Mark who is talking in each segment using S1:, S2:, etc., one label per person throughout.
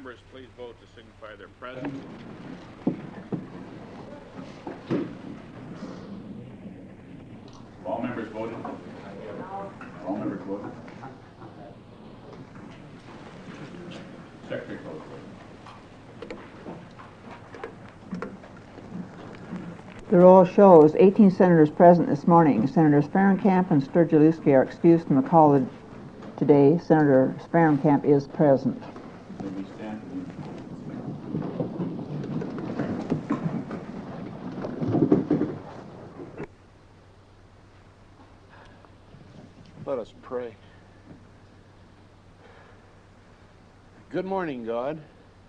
S1: members please vote to signify their presence? All members voted? All members voted? Secretary close vote.
S2: The roll shows 18 senators present this morning. Senators Fahrenkamp and Sturgill-Euske are excused from the call today. Senator Fahrenkamp is present.
S1: May we stand?
S3: Let us pray. Good morning, God.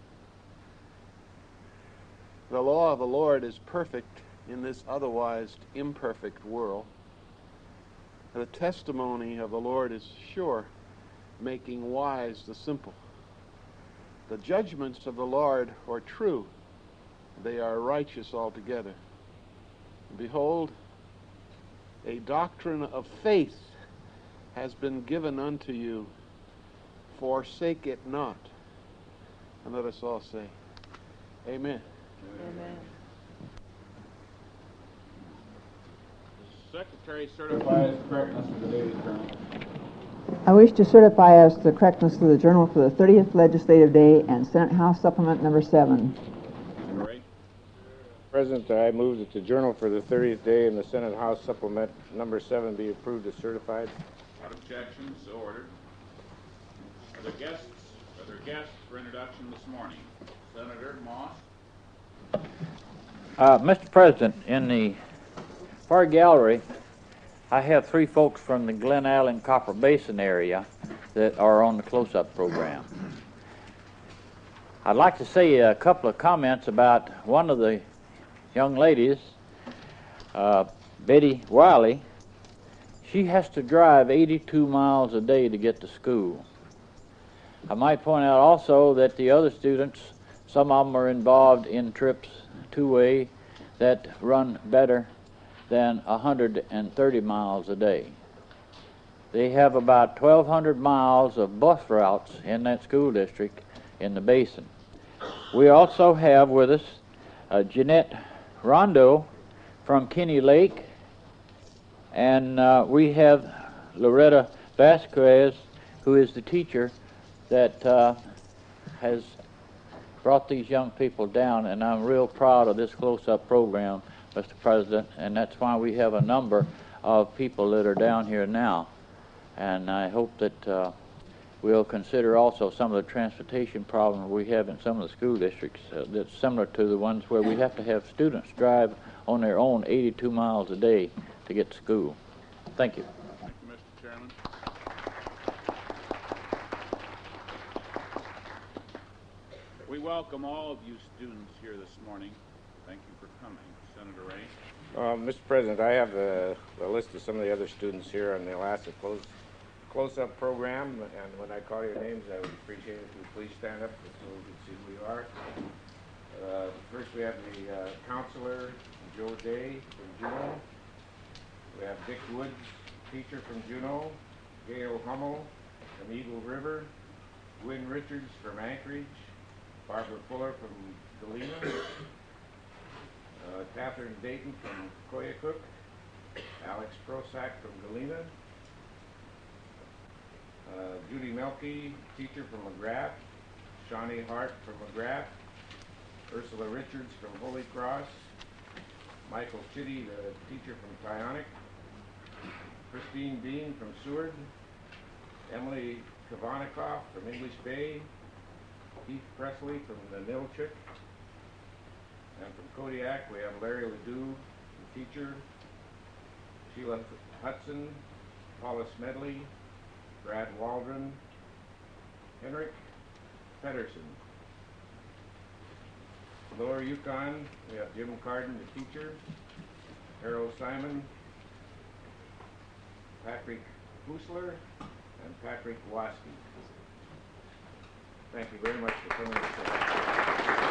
S3: The law of the Lord is perfect in this otherwise imperfect world. The testimony of the Lord is sure, making wise the simple. The judgments of the Lord are true. They are righteous altogether. Behold, a doctrine of faith has been given unto you. Forsake it not. And let us all say, Amen.
S2: Amen.
S1: The Secretary certifies the correctness of the Daily Journal.
S2: I wish to certify as to the correctness of the journal for the 30th legislative day and Senate House Supplement number 7.
S1: Senator Ray?
S4: President, I move that the journal for the 30th day and the Senate House Supplement number 7 be approved as certified.
S1: Without objection, so ordered. Are there guests for introduction this morning? Senator Moss?
S5: Mr. President, in the far gallery, I have 3 folks from the Glen Allen Copper Basin area that are on the close-up program. I'd like to say a couple of comments about one of the young ladies, Betty Wiley. She has to drive 82 miles a day to get to school. I might point out also that the other students, some of them are involved in trips two-way that run better than 130 miles a day. They have about 1,200 miles of bus routes in that school district in the basin. We also have with us Jeanette Rondo from Kinney Lake, and we have Loretta Vasquez, who is the teacher that has brought these young people down, and I'm real proud of this close-up program, Mr. President, and that's why we have a number of people that are down here now. And I hope that we'll consider also some of the transportation problems we have in some of the school districts that's similar to the ones where we have to have students drive on their own 82 miles a day to get to school. Thank you.
S1: Thank you, Mr. Chairman. We welcome all of you students here this morning. Thank you for coming. Senator Ray?
S4: Mr. President, I have the list of some of the other students here on the Alaska close-up program, and when I call your names, I would appreciate it if you please stand up so we can see who you are. First, we have the counselor, Joe Day from Juneau. We have Dick Woods, teacher from Juneau. Gail Hummel from Eagle River. Gwynn Richards from Anchorage. Barbara Fuller from Galena. Catherine Dayton from Koyukuk. Alex Prosak from Galena. Judy Melke, teacher from McGrath. Shawnee Hart from McGrath. Ursula Richards from Holy Cross. Michael Chitty, the teacher from Tyonek. Christine Bean from Seward. Emily Kavanikoff from English Bay. Keith Presley from the Nilchik. And from Kodiak, we have Larry Ledoux, the teacher. Sheila Hudson, Paula Smedley, Brad Waldron, Henrik Pedersen. Lower Yukon, we have Jim Carden, the teacher. Harold Simon, Patrick Husler, and Patrick Waski. Thank you very much for coming today.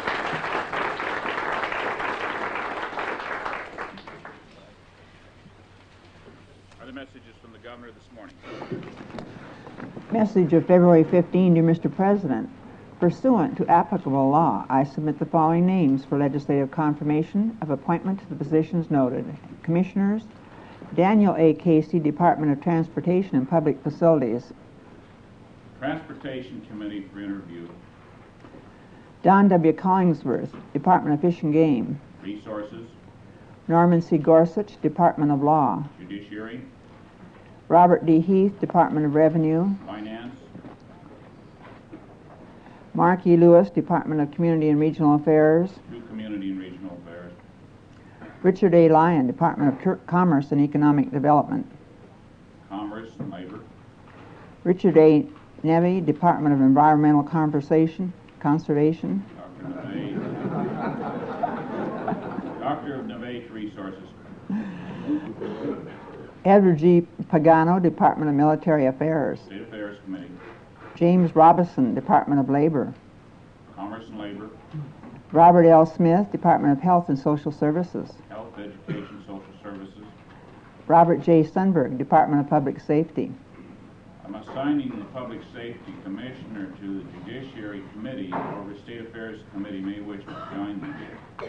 S1: Other messages from the governor this morning.
S2: Message of February 15, dear Mr. President. Pursuant to applicable law, I submit the following names for legislative confirmation of appointment to the positions noted. Commissioners: Daniel A. Casey, Department of Transportation and Public Facilities.
S1: Transportation Committee for interview.
S2: Don W. Collingsworth, Department of Fish and Game.
S1: Resources.
S2: Norman C. Gorsuch, Department of Law.
S1: Judiciary.
S2: Robert D. Heath, Department of Revenue.
S1: Finance.
S2: Mark E. Lewis, Department of Community and Regional Affairs.
S1: To Community and Regional Affairs.
S2: Richard A. Lyon, Department of Commerce and Economic Development.
S1: Commerce and Labor.
S2: Richard A. Nevey, Department of Environmental Conservation.
S1: Dr. Neve. Dr. Neve, Resources.
S2: Edward G. Pagano, Department of Military Affairs.
S1: State Affairs Committee.
S2: James Robison, Department of Labor.
S1: Commerce and Labor.
S2: Robert L. Smith, Department of Health and Social Services.
S1: Health, Education, Social Services.
S2: Robert J. Sundberg, Department of Public Safety.
S1: I'm assigning the Public Safety Commissioner to the Judiciary Committee, or the State Affairs Committee may wish to join me.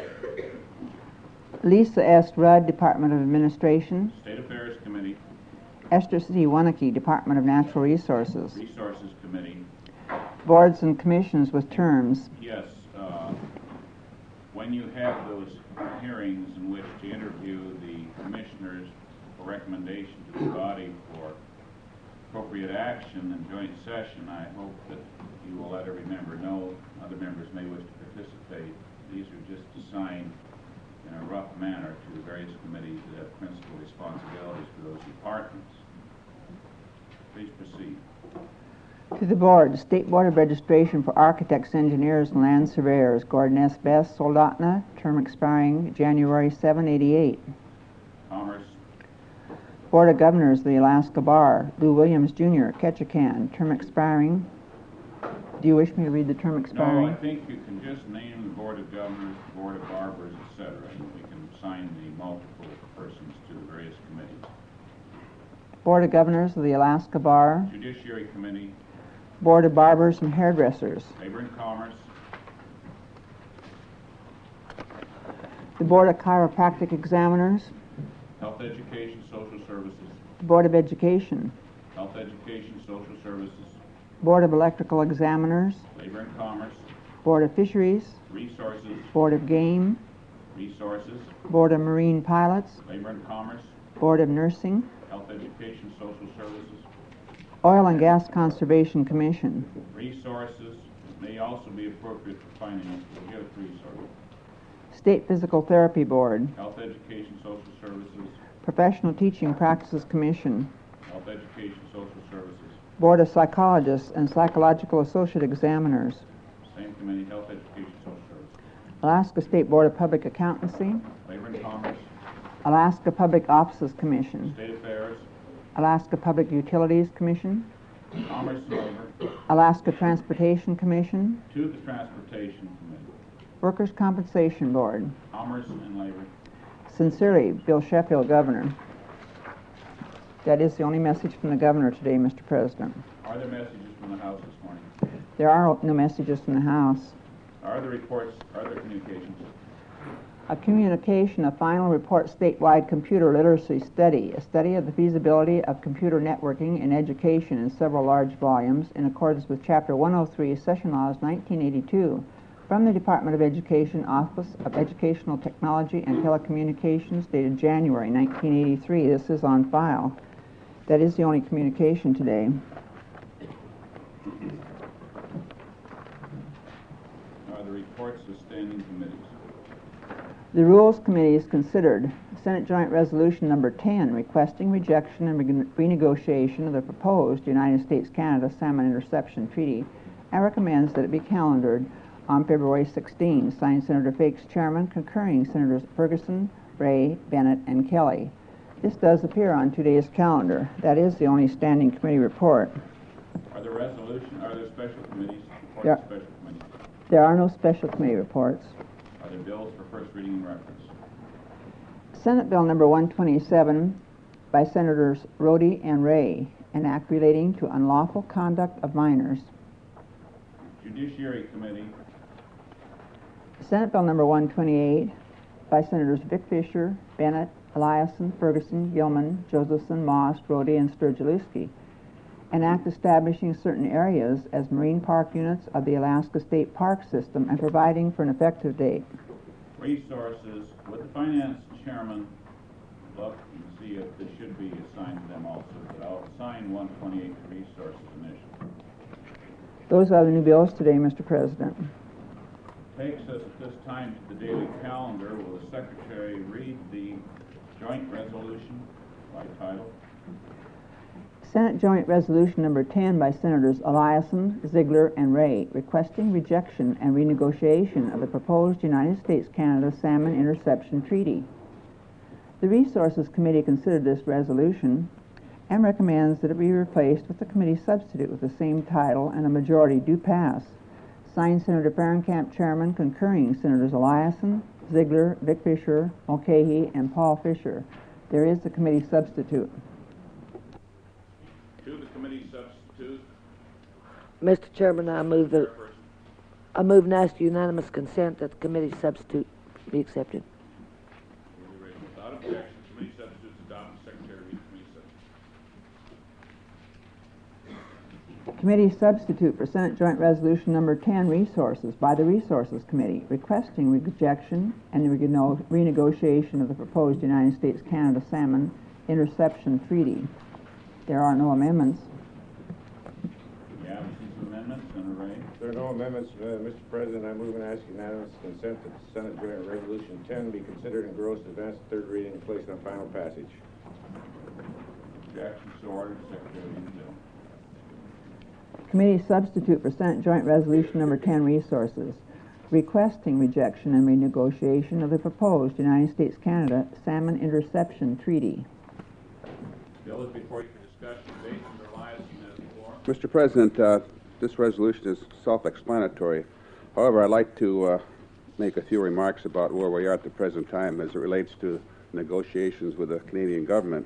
S2: Lisa S. Rudd, Department of Administration.
S1: State Affairs Committee.
S2: Esther C. Wanneke, Department of Natural Resources.
S1: Resources Committee.
S2: Boards and commissions with terms.
S1: Yes, when you have those hearings in which to interview the commissioners for recommendation to the body for appropriate action in joint session, I hope that you will let every member know. Other members may wish to participate. These are just assigned in a rough manner to the various committees that have principal responsibilities for those departments. Please proceed.
S2: To the Board, State Board of Registration for Architects, Engineers, and Land Surveyors, Gordon S. Best, Soldotna, term expiring January 7, 88.
S1: Commerce.
S2: Board of Governors of the Alaska Bar, Lou Williams, Jr., Ketchikan, term expiring. Do you wish me to read the term expiring?
S1: No, I think you can just name the Board of Governors, the Board of Barbers, etc., and we can assign the multiple persons to the various committees.
S2: Board of Governors of the Alaska Bar,
S1: Judiciary Committee.
S2: Board of Barbers and Hairdressers.
S1: Labor and Commerce.
S2: The Board of Chiropractic Examiners.
S1: Health Education, Social Services.
S2: Board of Education.
S1: Health Education, Social Services.
S2: Board of Electrical Examiners.
S1: Labor and Commerce.
S2: Board of Fisheries.
S1: Resources.
S2: Board of Game.
S1: Resources.
S2: Board of Marine Pilots.
S1: Labor and Commerce.
S2: Board of Nursing.
S1: Health Education, Social Services.
S2: Oil and Gas Conservation Commission.
S1: Resources. It may also be appropriate for finance, but we have resources.
S2: State Physical Therapy Board.
S1: Health Education, Social Services.
S2: Professional Teaching Practices Commission.
S1: Health Education, Social Services.
S2: Board of Psychologists and Psychological Associate Examiners.
S1: Same committee, Health Education, Social Services.
S2: Alaska State Board of Public Accountancy.
S1: Labor and Commerce.
S2: Alaska Public Offices Commission.
S1: State Affairs.
S2: Alaska Public Utilities Commission.
S1: Commerce and Labor.
S2: Alaska Transportation Commission.
S1: To the Transportation Committee.
S2: Workers' Compensation Board.
S1: Commerce and Labor.
S2: Sincerely, Bill Sheffield, Governor. That is the only message from the Governor today, Mr. President.
S1: Are there messages from the House this morning?
S2: There are no messages from the House.
S1: Are there reports? Are there communications?
S2: A communication, a final report statewide computer literacy study, a study of the feasibility of computer networking in education in several large volumes in accordance with Chapter 103, Session Laws 1982, from the Department of Education, Office of Educational Technology and Telecommunications, dated January 1983. This is on file. That is the only communication today.
S1: Are there reports of standing committees?
S2: The Rules Committee has considered Senate Joint Resolution Number 10, requesting rejection and renegotiation of the proposed United States-Canada Salmon Interception Treaty, and recommends that it be calendared on February 16, signed Senator Fakes, Chairman, concurring Senators Ferguson, Ray, Bennett, and Kelly. This does appear on today's calendar. That is the only standing committee report.
S1: Are there resolutions? Are there special committees?
S2: Yeah.
S1: Special committees?
S2: There are no special committee reports.
S1: Are there bills for first reading and reference?
S2: Senate Bill Number 127 by Senators Rhodey and Ray, an act relating to unlawful conduct of minors.
S1: Judiciary Committee,
S2: Senate Bill number 128 by Senators Vic Fisher, Bennett, Eliason, Ferguson, Gilman, Josephson, Moss, Rhodey, and Sturgill-Lewski. An act establishing certain areas as marine park units of the Alaska State Park System and providing for an effective date.
S1: Resources, would the Finance Chairman look and see if this should be assigned to them also, but I'll assign 128 to Resources initially.
S2: Those are the new bills today, Mr. President.
S1: Takes us at this time to the daily calendar. Will the Secretary read the joint resolution by title?
S2: Senate Joint Resolution number 10 by Senators Eliason, Ziegler, and Ray, requesting rejection and renegotiation of the proposed United States-Canada Salmon Interception Treaty. The Resources Committee considered this resolution and recommends that it be replaced with a committee substitute with the same title, and a majority do pass. Signed, Senator Fahrenkamp, Chairman, concurring Senators Eliason, Ziegler, Vic Fisher, Mulcahy, and Paul Fisher. There is the committee substitute.
S1: To the committee substitute.
S6: Mr. Chairman, I move and ask unanimous consent that the committee substitute be accepted.
S1: Without objection, committee substitutes adopted. Secretary read the committee substitute.
S2: Committee substitute for Senate Joint Resolution number 10, Resources, by the Resources Committee, requesting rejection and renegotiation of the proposed United States-Canada Salmon Interception Treaty. There are no amendments.
S1: The absence of amendments, Senator Ray.
S4: There are no amendments, Mr. President. I move and ask unanimous consent that Senate Joint Resolution 10 be considered and engrossed, advanced to third reading, and placed on final passage.
S1: Objection so ordered. Secretary read the bill.
S2: Committee substitute for Senate Joint Resolution number 10, Resources, requesting rejection and renegotiation of the proposed United States-Canada Salmon Interception Treaty.
S1: Bill is before you for discussion. Debate. Senator Eliason has the floor.
S7: Mr. President, this resolution is self-explanatory. However, I'd like to make a few remarks about where we are at the present time as it relates to negotiations with the Canadian government.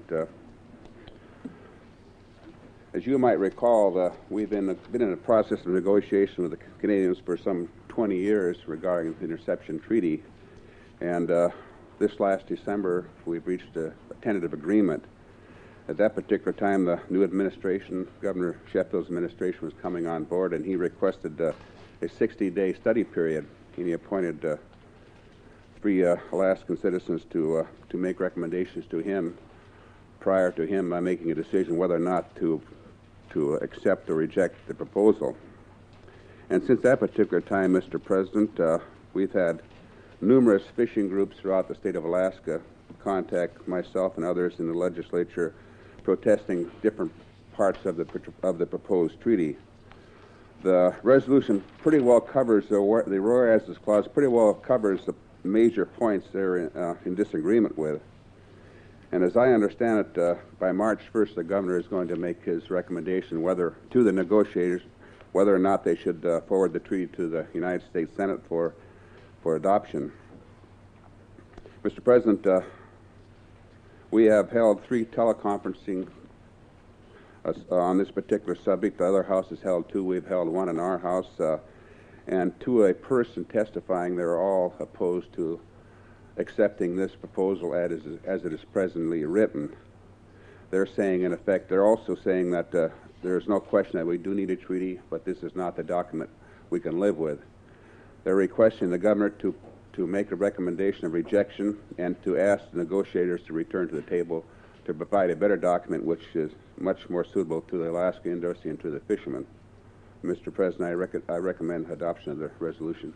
S7: As you might recall, we've been in a process of negotiation with the Canadians for some 20 years regarding the Interception Treaty, and this last December we've reached a tentative agreement. At that particular time, the new administration, Governor Sheffield's administration, was coming on board, and he requested a 60-day study period, and he appointed 3 Alaskan citizens to make recommendations to him prior to him making a decision whether or not to accept or reject the proposal. And since that particular time, Mr. President, we've had numerous fishing groups throughout the state of Alaska contact myself and others in the legislature protesting different parts of the proposed treaty. The resolution pretty well covers, the whereas clause pretty well covers the major points they're in disagreement with. And as I understand it, by March 1st, the governor is going to make his recommendation to the negotiators whether or not they should forward the treaty to the United States Senate for adoption. Mr. President, we have held 3 teleconferencing on this particular subject. The other house has held 2. We've held 1 in our house. And to a person testifying, they're all opposed to accepting this proposal as it is presently written. They're saying, in effect, they're also saying that there is no question that we do need a treaty, but this is not the document we can live with. They're requesting the governor to make a recommendation of rejection and to ask the negotiators to return to the table to provide a better document which is much more suitable to the Alaska industry and to the fishermen. Mr. President, I recommend adoption of the resolution.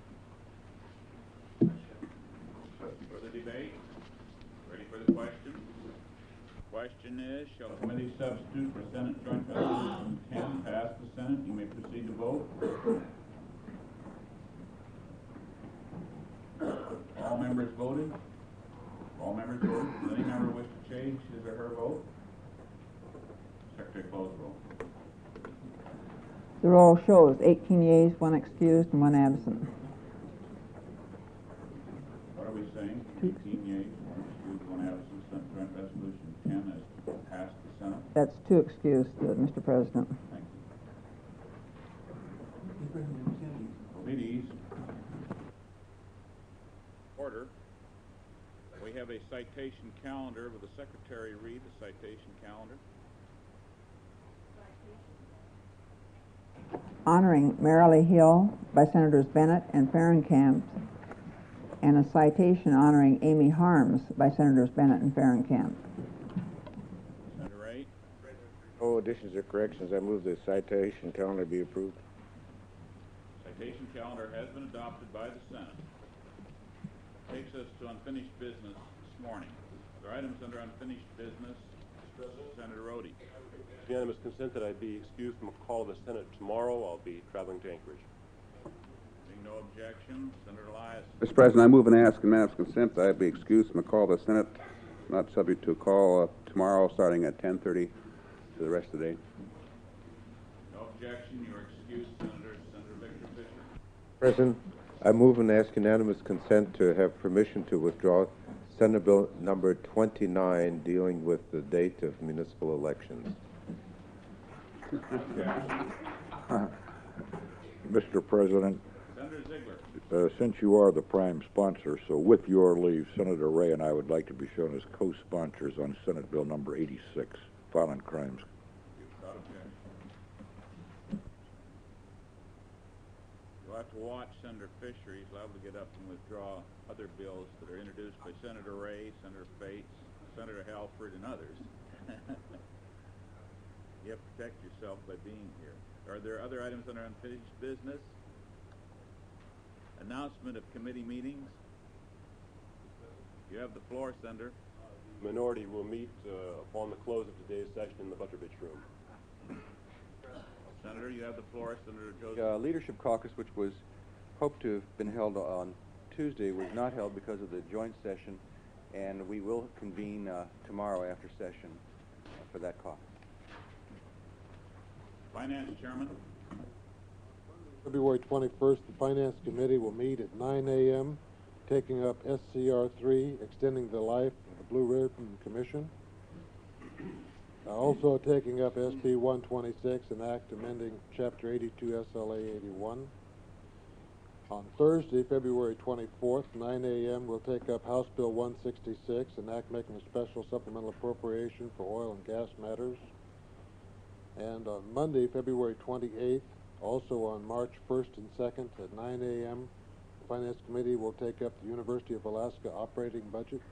S1: For the debate, ready for the question? Question is, shall committee substitute for Senate Joint Resolution 10 pass the Senate? You may proceed to vote. All members voted? All members voted. Does any member wish to change his or her vote? Secretary, close the roll.
S2: The roll shows 18 yeas, 1 excused, and 1 absent.
S1: What are we saying? 18 yeas, 1 excused, 1 absent. Senate Joint Resolution 10 has passed the Senate.
S2: That's 2 excused, Mr. President.
S1: Thank you. have a citation calendar. Will the secretary read the citation calendar?
S2: Honoring Marilee Hill by Senators Bennett and Fahrenkamp, and a citation honoring Amy Harms by Senators Bennett and Fahrenkamp.
S1: Senator Ray?
S4: No additions or corrections. I move the citation calendar be approved.
S1: Citation calendar has been adopted by the Senate. Takes us to unfinished business this morning. Are there items under unfinished business? Senator Rhodey.
S8: Unanimous consent that I be excused from a call of the Senate tomorrow. I'll be traveling to Anchorage.
S1: Being no objection, Senator Elias.
S7: Mr. President, I move and ask in unanimous consent that I be excused from a call of the Senate, not subject to a call tomorrow starting at 10:30 to the rest of the day.
S1: No objection, you are excused, Senator. Senator Victor Fisher.
S9: President, I move and ask unanimous consent to have permission to withdraw Senate Bill number 29 dealing with the date of municipal elections.
S10: Mr. President,
S1: Senator Ziegler.
S10: since you are the prime sponsor, so with your leave, Senator Ray and I would like to be shown as co-sponsors on Senate Bill number 86, Violent Crimes.
S1: Without objection. You'll have to watch Senator Fisher. He's liable to get up and withdraw other bills that are introduced by Senator Ray, Senator Fates, Senator Halford, and others. You have to protect yourself by being here. Are there other items under unfinished business? Announcement of committee meetings. You have the floor, Senator.
S8: Minority will meet upon the close of today's session in the Butterbitch Room.
S1: Senator, you have the floor. Senator Joseph.
S11: The Leadership Caucus, which was hoped to have been held on Tuesday, was not held because of the joint session, and we will convene tomorrow after session for that caucus.
S1: Finance Chairman.
S12: February 21st, the Finance Committee will meet at 9 a.m., taking up SCR 3, extending the life of the Blue Ribbon Commission. Also taking up SB 126, an act amending Chapter 82 SLA 81. On Thursday, February 24th, 9 a.m., we'll take up House Bill 166, an act making a special supplemental appropriation for oil and gas matters. And on Monday, February 28th, also on March 1st and 2nd at 9 a.m., the Finance Committee will take up the University of Alaska operating budget.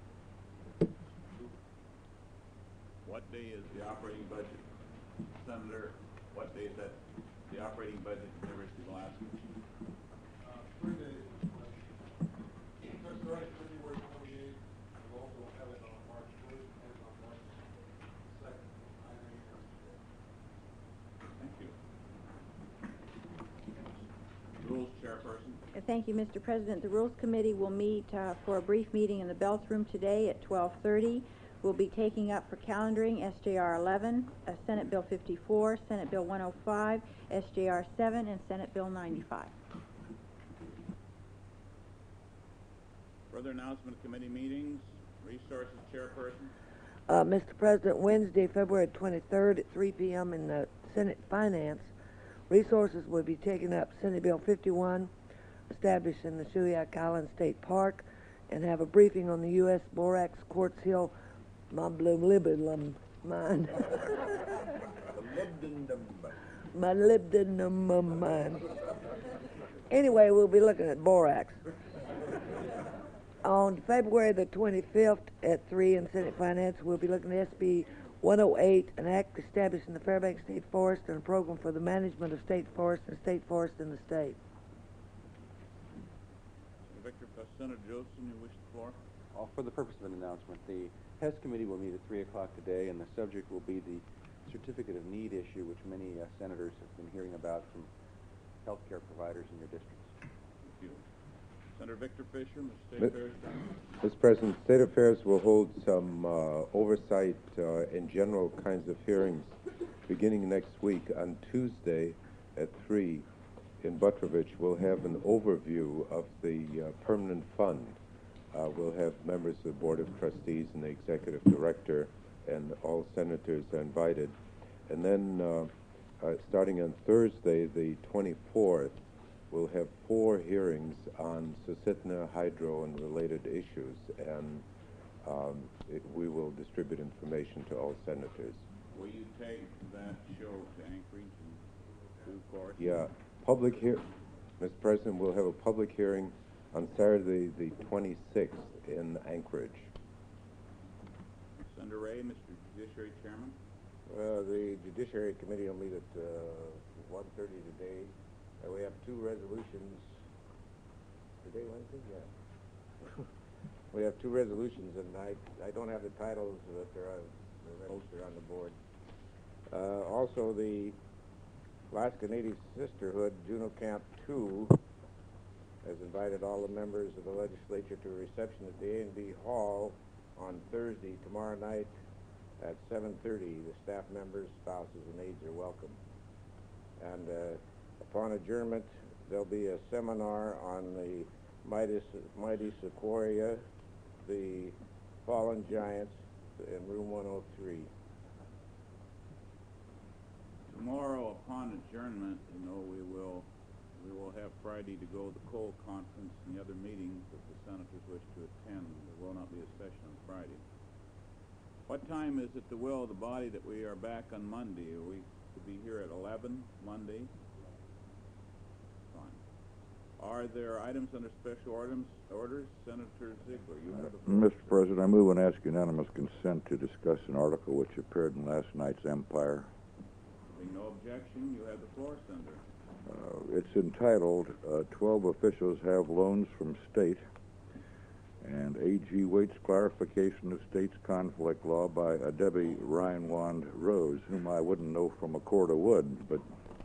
S1: What day is the operating budget? Senator, what day is that, the operating budget at the University of Alaska?
S12: 3 days. That's right, February 28th. We'll also have it on March 1st and on March 2nd, 9 a.m.
S1: Thank you. Rules Chairperson.
S13: Thank you, Mr. President. The Rules Committee will meet for a brief meeting in the Belts Room today at 12:30. We'll be taking up for calendaring SJR 11, Senate Bill 54, Senate Bill 105, SJR 7, and Senate Bill 95.
S1: Further announcement of committee meetings. Resources Chairperson.
S6: Mr. President, Wednesday, February 23rd at 3 p.m. in the Senate Finance, Resources will be taking up Senate Bill 51, establishing the Shuyak Island State Park, and have a briefing on the U.S. Borax Quartz Hill molybdenum mine. Molybdenum mine. Anyway, we'll be looking at borax. On February the 25th at 3 in Senate Finance, we'll be looking at SB 108, an act establishing the Fairbanks State Forest and a program for the management of state forests and state forests in the state.
S1: Senator Joseph, you wish the floor?
S11: For the purpose of an announcement, the HES Committee will meet at 3 o'clock today, and the subject will be the Certificate of Need issue, which many senators have been hearing about from healthcare providers in your districts.
S1: Thank you. Senator Victor Fisher, Mr. State Affairs.
S9: Mr. President, State Affairs will hold some oversight and general kinds of hearings beginning next week on Tuesday at 3 in Butterbitch. We'll have an overview of the permanent fund. We'll have members of the Board of Trustees and the Executive Director, and all senators are invited. And then starting on Thursday, the 24th, will have 4 hearings on Susitna, hydro, and related issues, and we will distribute information to all senators.
S1: Will you take that show to Anchorage and do court?
S9: Yeah, Mr. President, we'll have a public hearing on Saturday the 26th in Anchorage.
S1: Senator Ray, Mr. Judiciary Chairman.
S14: The Judiciary Committee will meet at 1:30 today. We have 2 resolutions. Today, Wednesday? Yeah. We have 2 resolutions, and I don't have the titles, but they're registered on the board. Also, the Alaska Native Sisterhood Juneau Camp 2 has invited all the members of the legislature to a reception at the A&B Hall on Thursday, tomorrow night at 7:30. The staff members, spouses, and aides are welcome. And upon adjournment, there'll be a seminar on the mighty sequoia, the fallen giants, in room 103.
S1: Tomorrow, upon adjournment, we will have Friday to go to the Cole Conference and the other meetings that the senators wish to attend. There will not be a session on Friday. What time is it the will of the body that we are back on Monday? Are we to be here at 11 Monday? Fine. Are there items under special orders? Senator Ziegler, you have the floor.
S10: Mr. President, I move and ask unanimous consent to discuss an article which appeared in last night's Empire.
S1: Being no objection, you have the floor, Senator.
S10: It's entitled, 12 Officials Have Loans from State, and A.G. Waite's Clarification of State's Conflict Law by Debbie Reinwand Rose, whom I wouldn't know from a cord of wood, but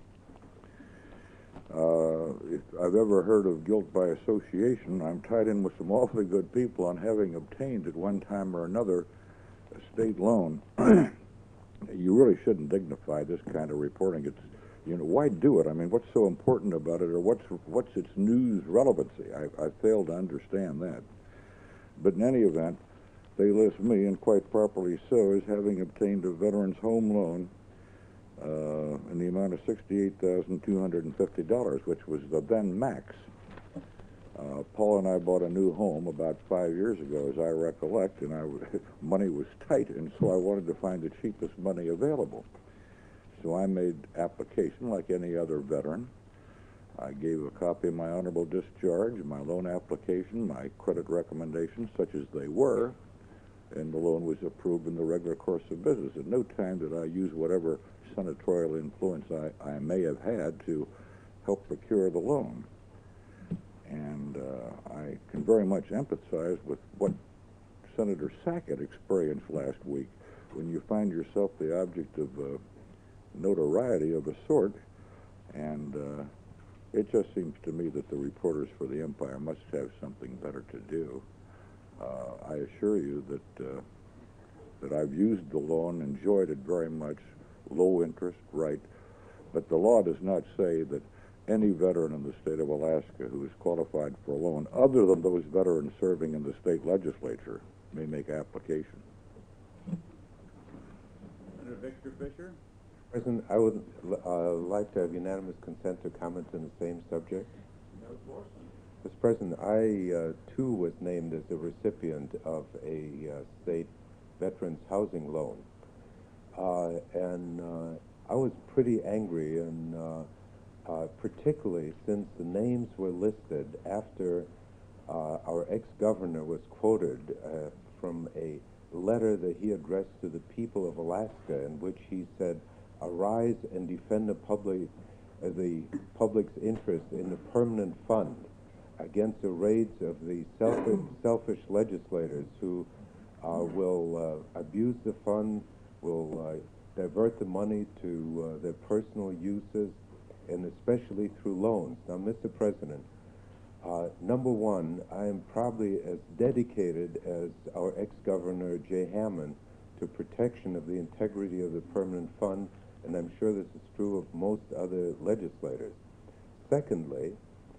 S10: if I've ever heard of guilt by association, I'm tied in with some awfully good people on having obtained at one time or another a state loan. You really shouldn't dignify this kind of reporting. It's, why do it? I mean, what's so important about it, or what's its news relevancy? I fail to understand that. But in any event, they list me, and quite properly so, as having obtained a veteran's home loan in the amount of $68,250, which was the then max. Paul and I bought a new home about 5 years ago, as I recollect, and money was tight, and so I wanted to find the cheapest money available. So I made application like any other veteran. I gave a copy of my honorable discharge, my loan application, my credit recommendations, such as they were, and the loan was approved in the regular course of business. At no time did I use whatever senatorial influence I may have had to help procure the loan. And I can very much empathize with what Senator Sackett experienced last week when you find yourself the object of notoriety of a sort, and it just seems to me that the reporters for the Empire must have something better to do. I assure you that I've used the loan, enjoyed it very much, low interest, right, but the law does not say that any veteran in the state of Alaska who is qualified for a loan, other than those veterans serving in the state legislature, may make application.
S1: Senator Victor Fisher?
S9: President, I would like to have unanimous consent to comment on the same subject. Mr. President, I, too, was named as the recipient of a state veterans housing loan. And I was pretty angry, and particularly since the names were listed after our ex-governor was quoted from a letter that he addressed to the people of Alaska, in which he said, "Arise and defend the public's interest in the permanent fund against the raids of the selfish legislators who will abuse the fund, will divert the money to their personal uses, and especially through loans." Now, Mr. President, number one, I am probably as dedicated as our ex-governor Jay Hammond to protection of the integrity of the permanent fund, and I'm sure this is true of most other legislators. Secondly,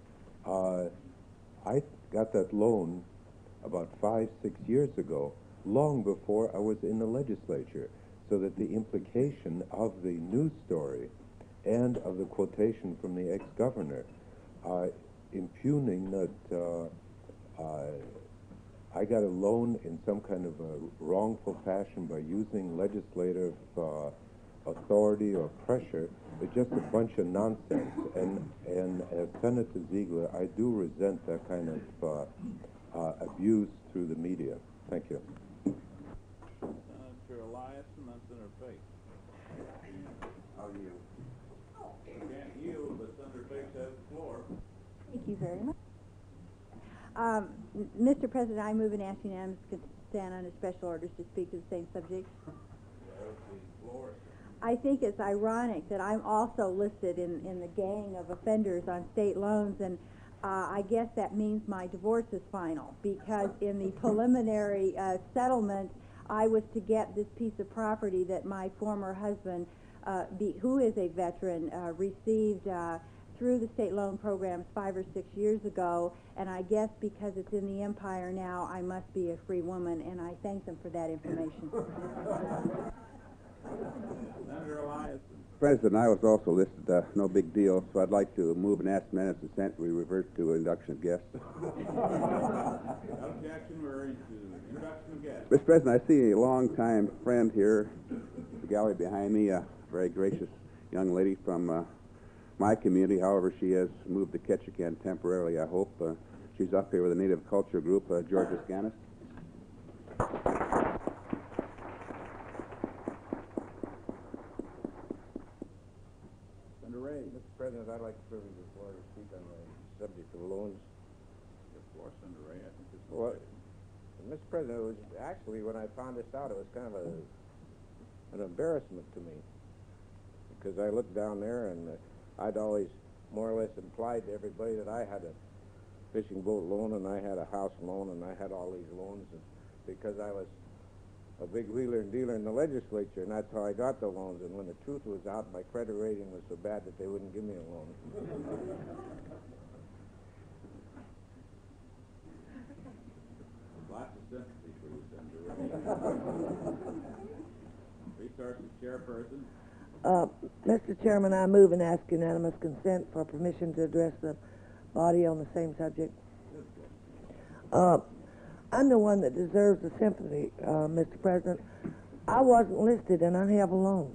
S9: I got that loan about 5-6 years ago, long before I was in the legislature, so that the implication of the news story and of the quotation from the ex-governor impugning that I got a loan in some kind of a wrongful fashion by using legislative authority or pressure. It's just a bunch of nonsense. And as Senator Ziegler, I do resent that kind of abuse through the media. Thank you.
S1: Senator Eliason, that's interfaith.
S11: I'll yield.
S1: You can't yield, but Senator Faith has the floor.
S13: Thank you very much. Mr. President, I move and ask unanimous consent under special orders to speak to the same subject. I think it's ironic that I'm also listed in the gang of offenders on state loans, and I guess that means my divorce is final, because in the preliminary settlement, I was to get this piece of property that my former husband, who is a veteran, received through the state loan programs 5 or 6 years ago, and I guess because it's in the Empire now, I must be a free woman, and I thank them for that information.
S1: Senator Eliason.
S7: President, I was also listed, no big deal, so I'd like to move and ask unanimous consent we revert to induction of guests.
S1: Objection, we're into introduction of guests.
S7: Mr. President, I see a longtime friend here, the gallery behind me, a very gracious young lady from my community. However, she has moved to Ketchikan temporarily, I hope. She's up here with a native culture group, Georgia Scanis.
S14: Senator Ray. Mr. President, I'd like to privilege the floor to speak on the subject of loans.
S1: The floor, Senator Ray. I think this is
S14: Well, Mr. President, it was actually, when I found this out, it was kind of an embarrassment to me, because I looked down there and I'd always more or less implied to everybody that I had a fishing boat loan and I had a house loan and I had all these loans, and because I was a big wheeler and dealer in the legislature, and that's how I got the loans. And when the truth was out, my credit rating was so bad that they wouldn't give me a loan.
S1: lots of sympathy for you, Senator Ray. Resources Chairperson.
S6: Mr. Chairman, I move and ask unanimous consent for permission to address the body on the same subject. I'm the one that deserves the sympathy, Mr. President. I wasn't listed and I have a loan.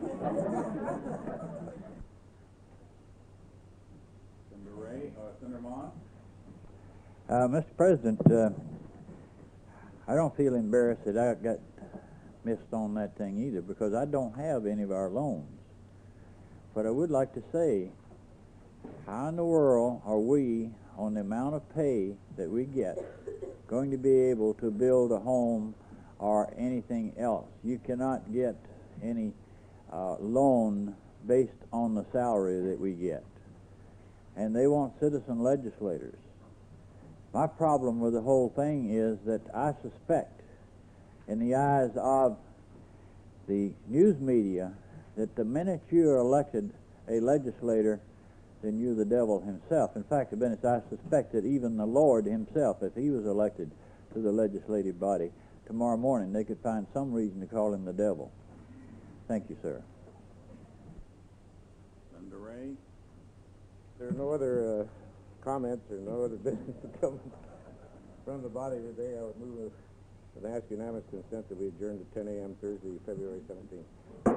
S1: Senator Ray, Senator Mon.
S5: Mr. President, I don't feel embarrassed that I got missed on that thing either, because I don't have any of our loans. But I would like to say, how in the world are we, on the amount of pay that we get, going to be able to build a home or anything else? You cannot get any loan based on the salary that we get. And they want citizen legislators. My problem with the whole thing is that I suspect, in the eyes of the news media, that the minute you are elected a legislator, then you're the devil himself. In fact, I suspect that even the Lord himself, if he was elected to the legislative body, tomorrow morning they could find some reason to call him the devil. Thank you, sir.
S1: Senator Ray.
S14: There are no other comments or no other business to come from the body today. I would move and ask unanimous consent to be adjourned at 10 a.m. Thursday, February 17th.